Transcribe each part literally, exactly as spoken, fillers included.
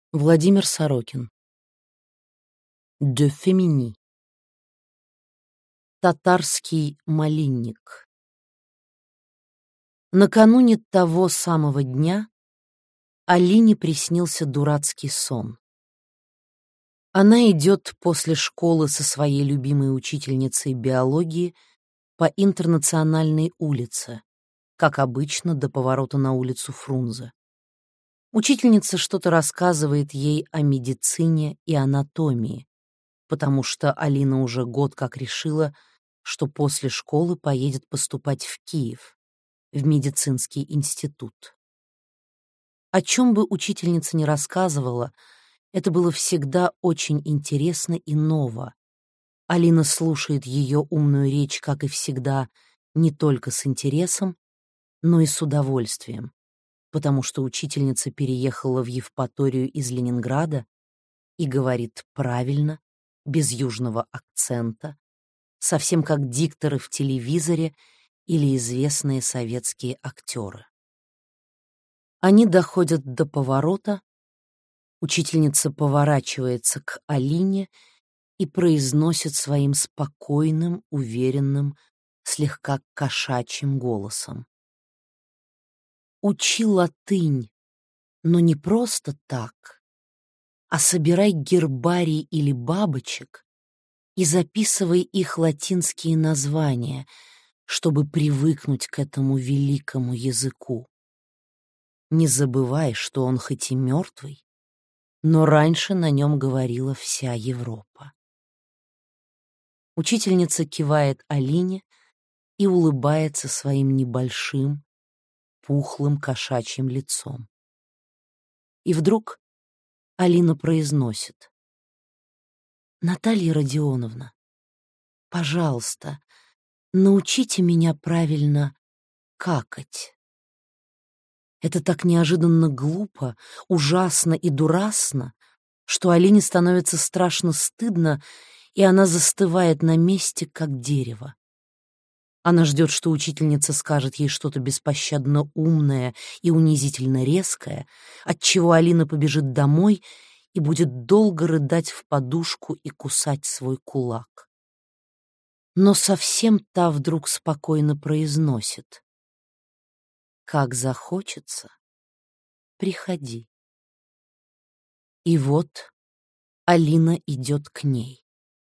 Владимир Сорокин. «De Femini». Татарский малинник. Накануне того самого дня Алине приснился дурацкий сон. Она идет после школы со своей любимой учительницей биологии по Интернациональной улице, как обычно, до поворота на улицу Фрунзе. Учительница что-то рассказывает ей о медицине и анатомии, потому что Алина уже год как решила, что после школы поедет поступать в Киев, в медицинский институт. О чем бы учительница ни рассказывала, это было всегда очень интересно и ново. Алина слушает ее умную речь, как и всегда, не только с интересом, но и с удовольствием, потому что учительница переехала в Евпаторию из Ленинграда и говорит правильно, без южного акцента, совсем как дикторы в телевизоре или известные советские актеры. Они доходят до поворота, учительница поворачивается к Алине и произносит своим спокойным, уверенным, слегка кошачьим голосом: «Учи латынь, но не просто так, а собирай гербарий или бабочек и записывай их латинские названия, чтобы привыкнуть к этому великому языку. Не забывай, что он хоть и мертвый, но раньше на нем говорила вся Европа». Учительница кивает Алине и улыбается своим небольшим, пухлым кошачьим лицом. И вдруг Алина произносит: «Наталья Родионовна, пожалуйста, научите меня правильно какать». Это так неожиданно глупо, ужасно и дурастно, что Алине становится страшно стыдно, и она застывает на месте, как дерево. Она ждет, что учительница скажет ей что-то беспощадно умное и унизительно резкое, отчего Алина побежит домой и будет долго рыдать в подушку и кусать свой кулак. Но совсем та вдруг спокойно произносит: «Как захочется, приходи». И вот Алина идет к ней.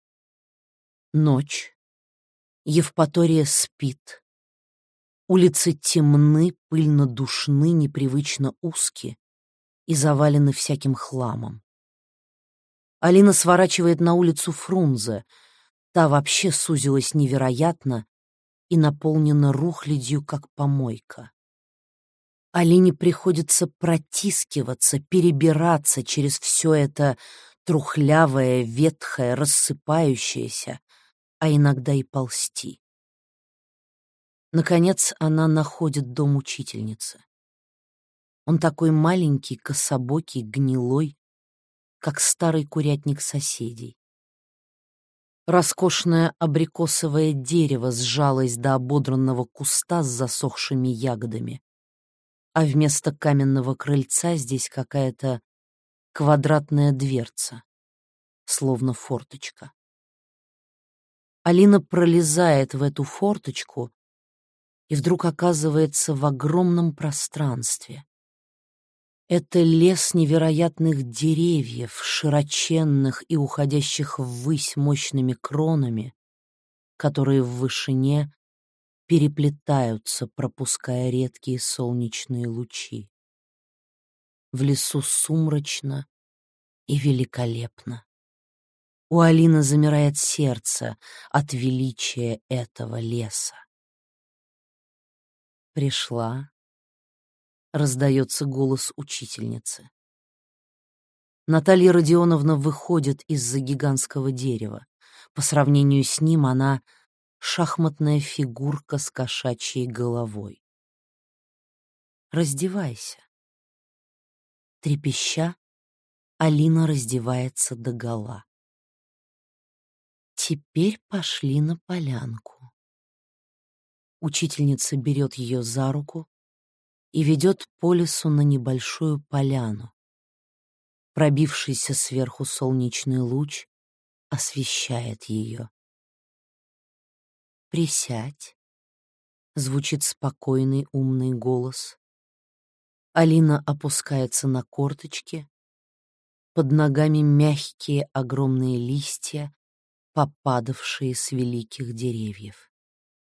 Ночь. Евпатория спит. Улицы темны, пыльно-душны, непривычно узки и завалены всяким хламом. Алина сворачивает на улицу Фрунзе. Та вообще сузилась невероятно и наполнена рухлядью, как помойка. Алине приходится протискиваться, перебираться через все это трухлявое, ветхое, рассыпающееся, а иногда и ползти. Наконец она находит дом учительницы. Он такой маленький, кособокий, гнилой, как старый курятник соседей. Роскошное абрикосовое дерево сжалось до ободранного куста с засохшими ягодами, а вместо каменного крыльца здесь какая-то квадратная дверца, словно форточка. Алина пролезает в эту форточку и вдруг оказывается в огромном пространстве. Это лес невероятных деревьев, широченных и уходящих ввысь мощными кронами, которые в вышине переплетаются, пропуская редкие солнечные лучи. В лесу сумрачно и великолепно. У Алины замирает сердце от величия этого леса. «Пришла», — раздается голос учительницы. Наталья Родионовна выходит из-за гигантского дерева. По сравнению с ним она — шахматная фигурка с кошачьей головой. «Раздевайся». Трепеща, Алина раздевается догола. «Теперь пошли на полянку». Учительница берет ее за руку и ведет по лесу на небольшую поляну. Пробившийся сверху солнечный луч освещает ее. «Присядь», — звучит спокойный умный голос. Алина опускается на корточки. Под ногами мягкие огромные листья, попадавшие с великих деревьев.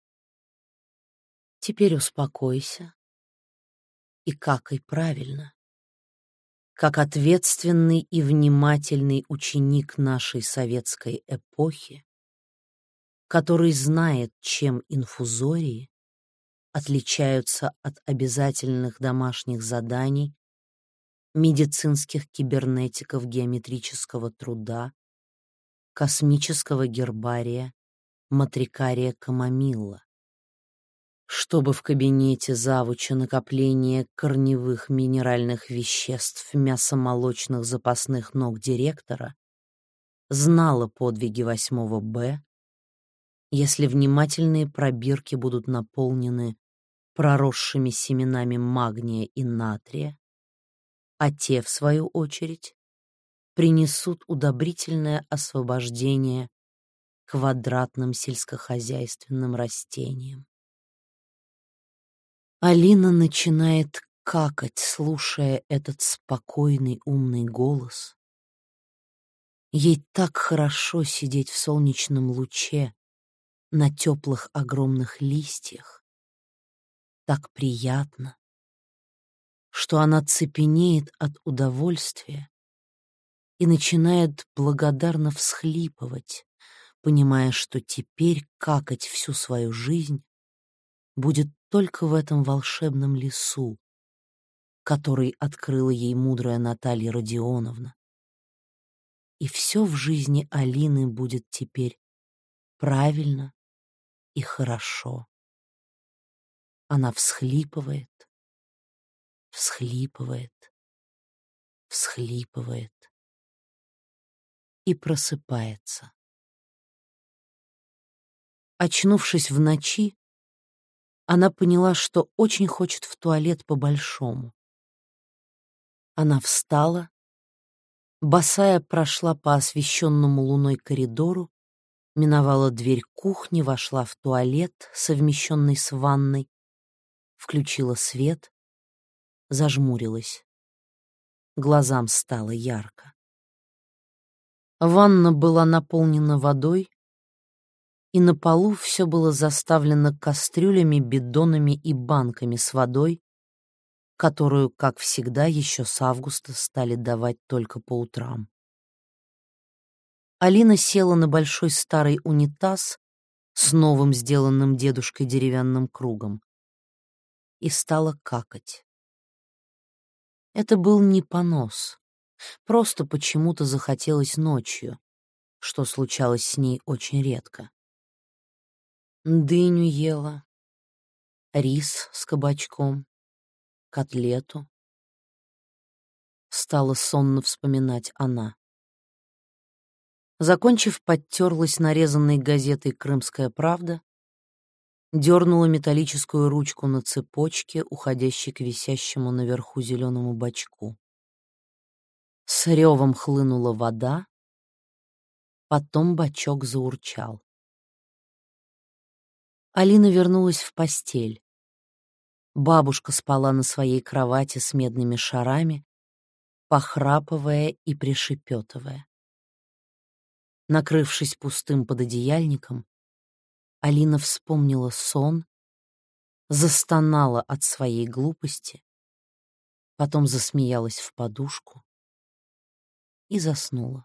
Теперь успокойся и какай правильно, как ответственный и внимательный ученик нашей советской эпохи, который знает, чем инфузории отличаются от обязательных домашних заданий медицинских кибернетиков геометрического труда, космического гербария, матрикария Камомилла, чтобы в кабинете завуча накопления корневых минеральных веществ мясомолочных запасных ног директора знала подвиги восьмого Б, если внимательные пробирки будут наполнены проросшими семенами магния и натрия, а те, в свою очередь, принесут удобрительное освобождение квадратным сельскохозяйственным растениям. Алина начинает какать, слушая этот спокойный умный голос. Ей так хорошо сидеть в солнечном луче на теплых огромных листьях, так приятно, что она цепенеет от удовольствия и начинает благодарно всхлипывать, понимая, что теперь какать всю свою жизнь будет только в этом волшебном лесу, который открыла ей мудрая Наталья Родионовна. И все в жизни Алины будет теперь правильно и хорошо. Она всхлипывает, всхлипывает, всхлипывает и просыпается. Очнувшись в ночи, она поняла, что очень хочет в туалет по-большому. Она встала, босая прошла по освещенному луной коридору, миновала дверь кухни, вошла в туалет, совмещенный с ванной, включила свет, зажмурилась. Глазам стало ярко. Ванна была наполнена водой, и на полу все было заставлено кастрюлями, бидонами и банками с водой, которую, как всегда, еще с августа стали давать только по утрам. Алина села на большой старый унитаз с новым сделанным дедушкой деревянным кругом и стала какать. Это был не понос, просто почему-то захотелось ночью, что случалось с ней очень редко. Дыню ела, рис с кабачком, котлету. Стала сонно вспоминать она. Закончив, подтерлась нарезанной газетой «Крымская правда», дернула металлическую ручку на цепочке, уходящей к висящему наверху зеленому бачку. С ревом хлынула вода, потом бачок заурчал. Алина вернулась в постель. Бабушка спала на своей кровати с медными шарами, похрапывая и пришепетывая. Накрывшись пустым пододеяльником, Алина вспомнила сон, застонала от своей глупости, потом засмеялась в подушку и заснула.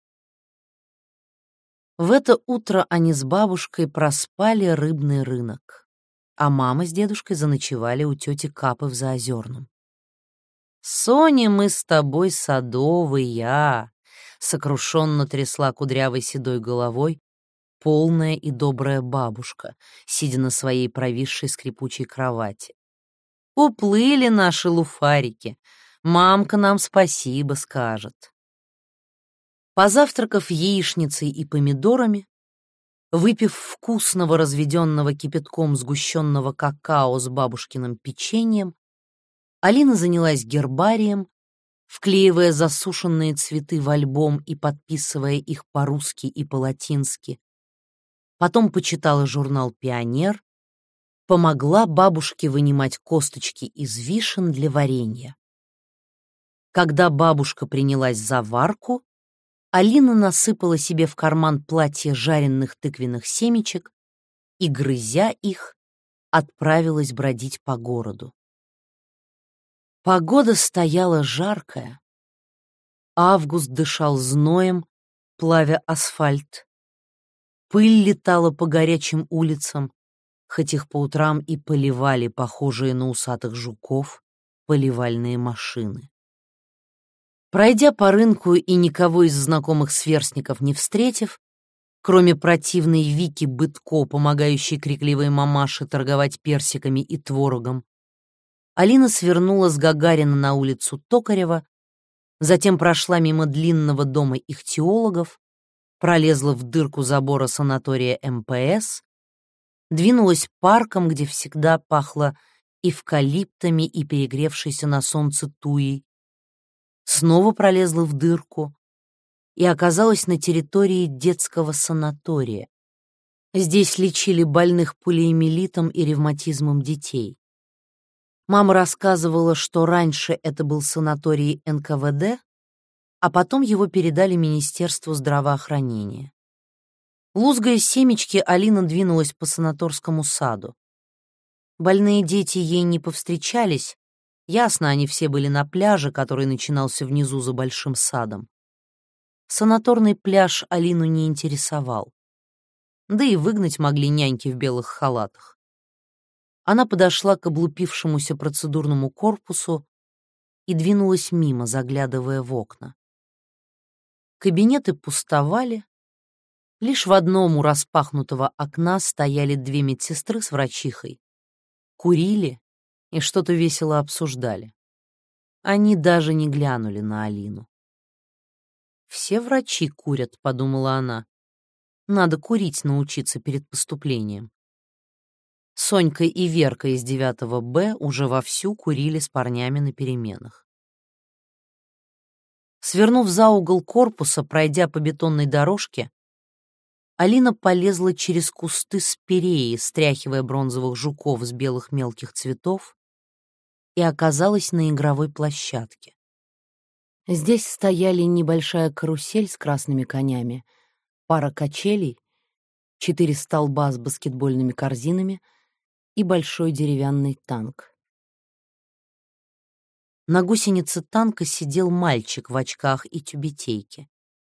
В это утро они с бабушкой проспали рыбный рынок, а мама с дедушкой заночевали у тети Капы в Заозерном. «Соня, мы с тобой садовые!» — сокрушенно трясла кудрявой седой головой полная и добрая бабушка, сидя на своей провисшей скрипучей кровати. «Уплыли наши луфарики, мамка нам спасибо скажет». Позавтракав яичницей и помидорами, выпив вкусного разведенного кипятком сгущенного какао с бабушкиным печеньем, Алина занялась гербарием, вклеивая засушенные цветы в альбом и подписывая их по-русски и по-латински. Потом почитала журнал «Пионер», помогла бабушке вынимать косточки из вишен для варенья. Когда бабушка принялась за варку, Алина насыпала себе в карман платье жареных тыквенных семечек и, грызя их, отправилась бродить по городу. Погода стояла жаркая. Август дышал зноем, плавя асфальт. Пыль летала по горячим улицам, хоть их по утрам и поливали похожие на усатых жуков поливальные машины. Пройдя по рынку и никого из знакомых сверстников не встретив, кроме противной Вики Бытко, помогающей крикливой мамаше торговать персиками и творогом, Алина свернула с Гагарина на улицу Токарева, затем прошла мимо длинного дома ихтиологов, пролезла в дырку забора санатория эм пэ эс, двинулась парком, где всегда пахло эвкалиптами и перегревшейся на солнце туей, снова пролезла в дырку и оказалась на территории детского санатория. Здесь лечили больных полиомиелитом и ревматизмом детей. Мама рассказывала, что раньше это был санаторий эн ка вэ дэ, а потом его передали Министерству здравоохранения. Лузгая семечки, Алина двинулась по санаторскому саду. Больные дети ей не повстречались, ясно, они все были на пляже, который начинался внизу за большим садом. Санаторный пляж Алину не интересовал. Да и выгнать могли няньки в белых халатах. Она подошла к облупившемуся процедурному корпусу и двинулась мимо, заглядывая в окна. Кабинеты пустовали. Лишь в одном у распахнутого окна стояли две медсестры с врачихой, курили и что-то весело обсуждали. Они даже не глянули на Алину. «Все врачи курят», — подумала она. «Надо курить научиться перед поступлением». Сонька и Верка из девятого Б уже вовсю курили с парнями на переменах. Свернув за угол корпуса, пройдя по бетонной дорожке, Алина полезла через кусты спиреи, стряхивая бронзовых жуков с белых мелких цветов, и оказалась на игровой площадке. Здесь стояли небольшая карусель с красными конями, пара качелей, четыре столба с баскетбольными корзинами и большой деревянный танк. На гусенице танка сидел мальчик в очках и тюбетейке.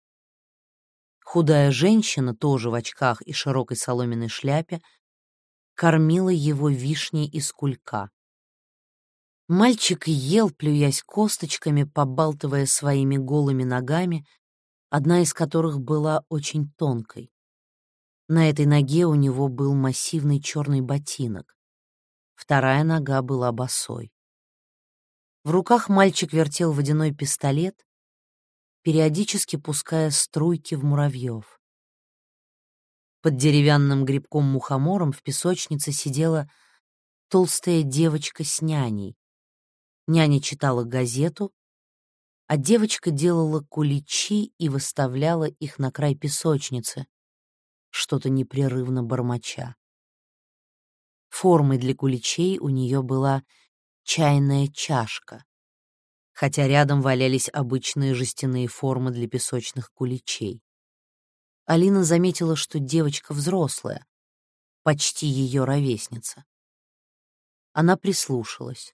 Худая женщина, тоже в очках и широкой соломенной шляпе, кормила его вишней из кулька. Мальчик ел, плюясь косточками, побалтывая своими голыми ногами, одна из которых была очень тонкой. На этой ноге у него был массивный черный ботинок. Вторая нога была босой. В руках мальчик вертел водяной пистолет, периодически пуская струйки в муравьев. Под деревянным грибком-мухомором в песочнице сидела толстая девочка с няней. Няня читала газету, а девочка делала куличи и выставляла их на край песочницы, что-то непрерывно бормоча. Формой для куличей у нее была чайная чашка, хотя рядом валялись обычные жестяные формы для песочных куличей. Алина заметила, что девочка взрослая, почти ее ровесница. Она прислушалась.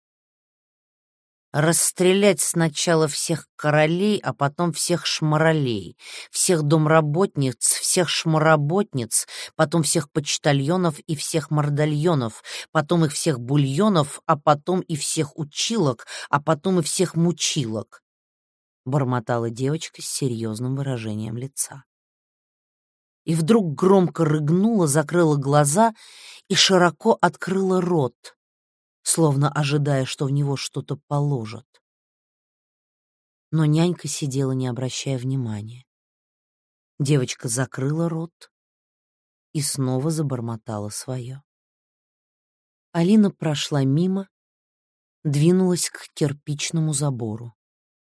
Расстрелять сначала всех королей, а потом всех шмаролей, всех домработниц, всех шмаработниц, потом всех почтальонов и всех мордальонов, потом их всех бульонов, а потом и всех училок, а потом и всех мучилок, — бормотала девочка с серьезным выражением лица. И вдруг громко рыгнула, закрыла глаза и широко открыла рот, словно ожидая, что в него что-то положат. Но нянька сидела, не обращая внимания. Девочка закрыла рот и снова забормотала свое. Алина прошла мимо, двинулась к кирпичному забору.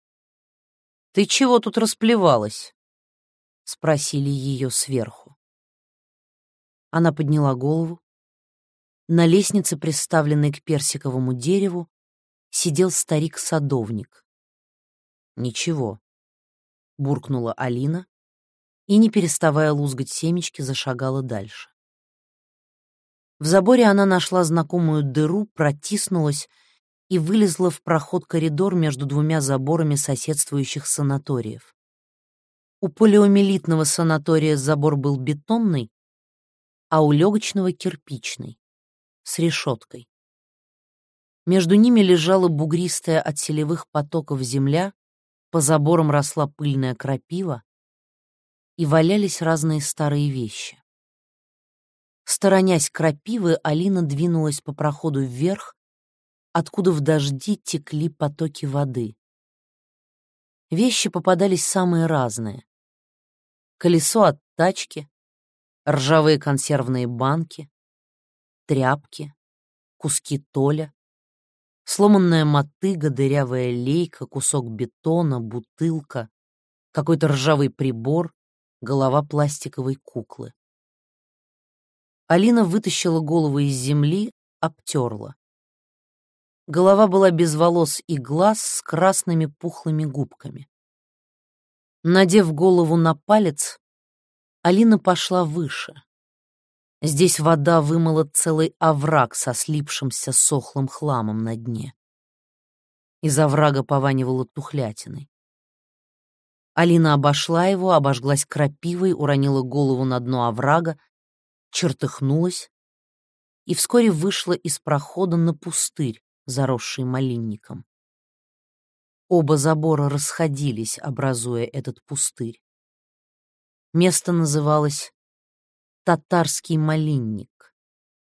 «Ты чего тут расплевалась?» — спросили ее сверху. Она подняла голову. На лестнице, приставленной к персиковому дереву, сидел старик-садовник. «Ничего», — буркнула Алина и, не переставая лузгать семечки, зашагала дальше. В заборе она нашла знакомую дыру, протиснулась и вылезла в проход-коридор между двумя заборами соседствующих санаториев. У полиомиелитного санатория забор был бетонный, а у легочного — кирпичный, с решеткой. Между ними лежала бугристая от селевых потоков земля, по заборам росла пыльная крапива, и валялись разные старые вещи. Сторонясь крапивы, Алина двинулась по проходу вверх, откуда в дожди текли потоки воды. Вещи попадались самые разные. Колесо от тачки, ржавые консервные банки, тряпки, куски толя, сломанная мотыга, дырявая лейка, кусок бетона, бутылка, какой-то ржавый прибор, голова пластиковой куклы. Алина вытащила голову из земли, обтерла. Голова была без волос и глаз, с красными пухлыми губками. Надев голову на палец, Алина пошла выше. Здесь вода вымыла целый овраг со слипшимся сохлым хламом на дне. Из оврага пованивало тухлятиной. Алина обошла его, обожглась крапивой, уронила голову на дно оврага, чертыхнулась и вскоре вышла из прохода на пустырь, заросший малинником. Оба забора расходились, образуя этот пустырь. Место называлось Татарский малинник.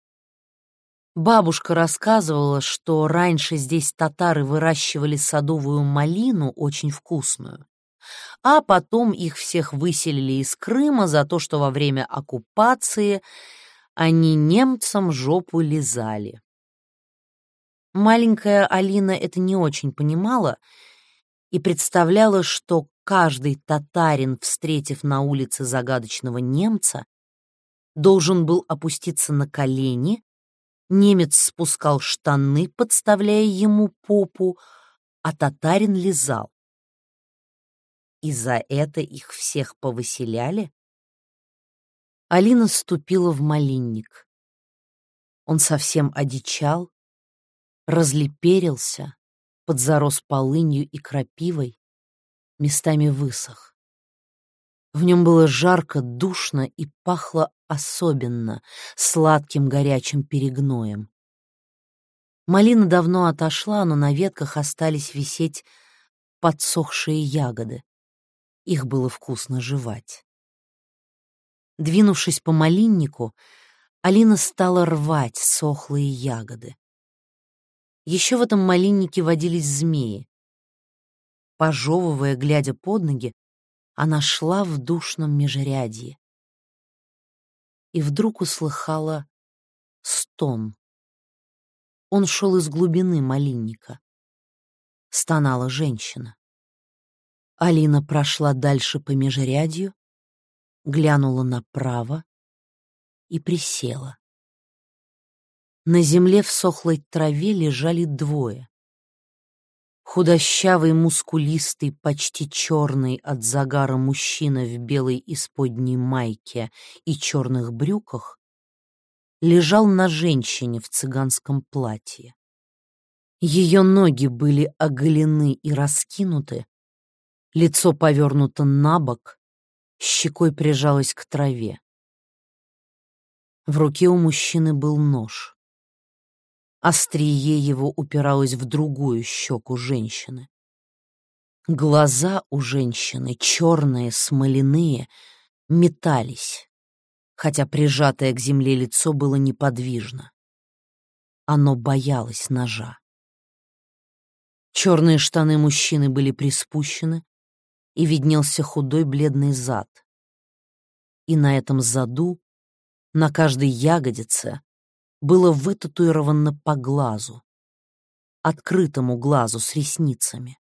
Бабушка рассказывала, что раньше здесь татары выращивали садовую малину, очень вкусную, а потом их всех выселили из Крыма за то, что во время оккупации они немцам жопу лизали. Маленькая Алина это не очень понимала и представляла, что каждый татарин, встретив на улице загадочного немца, должен был опуститься на колени, немец спускал штаны, подставляя ему попу, а татарин лизал. И за это их всех повыселяли? Алина ступила в малинник. Он совсем одичал, разлиперился, подзарос полынью и крапивой, местами высох. В нем было жарко, душно и пахло особенно сладким горячим перегноем. Малина давно отошла, но на ветках остались висеть подсохшие ягоды. Их было вкусно жевать. Двинувшись по малиннику, Алина стала рвать сохлые ягоды. Еще в этом малиннике водились змеи. Пожевывая, глядя под ноги, она шла в душном межрядье. И вдруг услыхала стон. Он шел из глубины малинника. Стонала женщина. Алина прошла дальше по межрядью, глянула направо и присела. На земле в сохлой траве лежали двое. Худощавый, мускулистый, почти черный от загара мужчина в белой исподней майке и черных брюках лежал на женщине в цыганском платье. Ее ноги были оголены и раскинуты, лицо повернуто на бок, щекой прижалось к траве. В руке у мужчины был нож. Острие его упиралось в другую щеку женщины. Глаза у женщины, черные, смоляные, метались, хотя прижатое к земле лицо было неподвижно. Оно боялось ножа. Черные штаны мужчины были приспущены, и виднелся худой бледный зад. И на этом заду, на каждой ягодице, было вытатуировано по глазу, открытому глазу с ресницами.